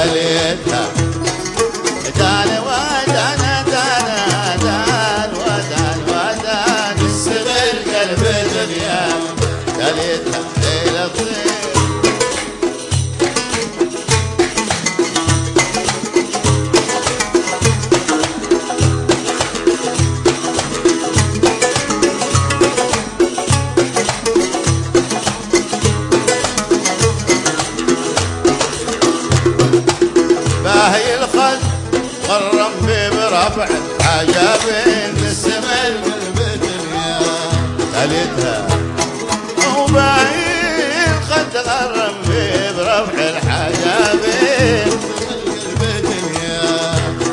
تاليتها دان ودان دان دان ودان ودان السمر قلب دنيا تاليتها ليلة الطير باهي الخد غرم في برفع عجبين السمر قلب دنيا تاليتها وباهي الخد غرم في برفع الحجابين قلب دنيا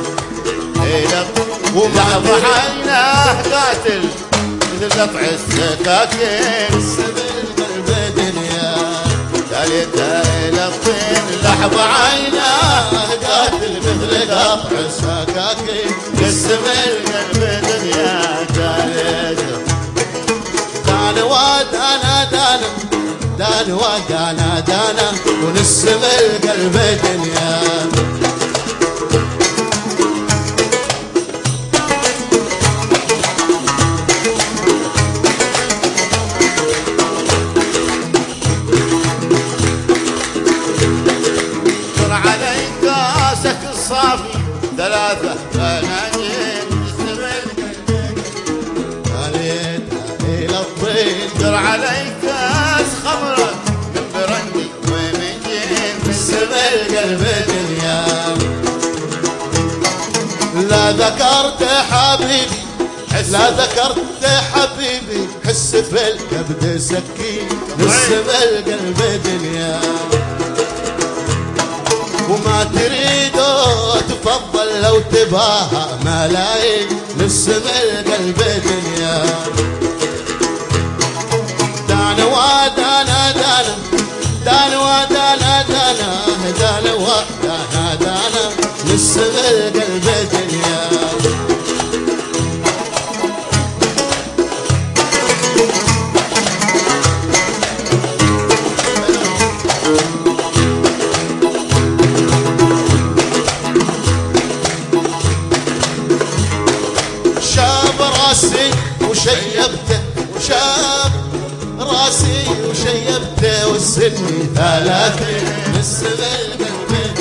ومعظ عيناه قاتل مثل قطع السكاكين السمر قلب دنيا تاليتها الى الطين لحظ عيناه قاتل مثل قطع السكاكين السمر قلب دنيا تاليتها دان ودانا دانا دان ودانا دانا ونسمر قلب دنيا صافي ثلاثة فنانين السمر تاليتها إلى الطين در علي كاس خمرة من برندي ومن جين السمر قلب دنيا لا ذكرت حبيبي لا ذكرت حبيبي حس في الكبد سكين السمر قلب دنيا وما تريدوا تفضل لو تباها ملايين للسمر قلب دنيا دانا ودانا دانا دانا ودانا دانا دانا ودانا دانا للسمر قلب دنيا راسي وشيبته وشاب راسي وشيبته والسني ثلاثين السمر قلب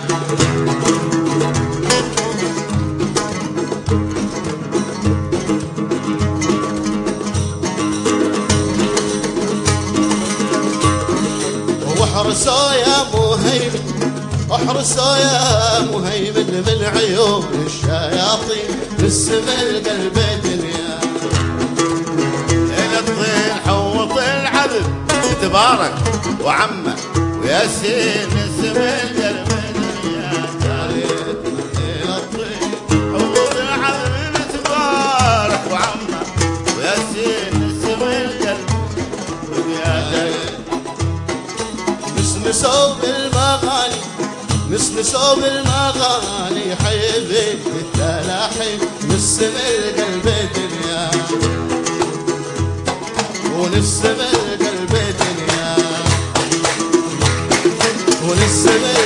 واحرسوا يا مهيمن احرسوا يا مهيمن من عيون الشياطين السمر قلب دنيا الى الطين حوط العبد تبارك وعمه وياسين السمر قلب دنيا الى الطين حوط العبد تبارك وعمه وياسين السمر قلب دنيا مسمسوا بالمغاني مسمسوا بالمغاني حيبي التلاحي نسمر قلب دنيا ونسمر قلب دنيا ونسمر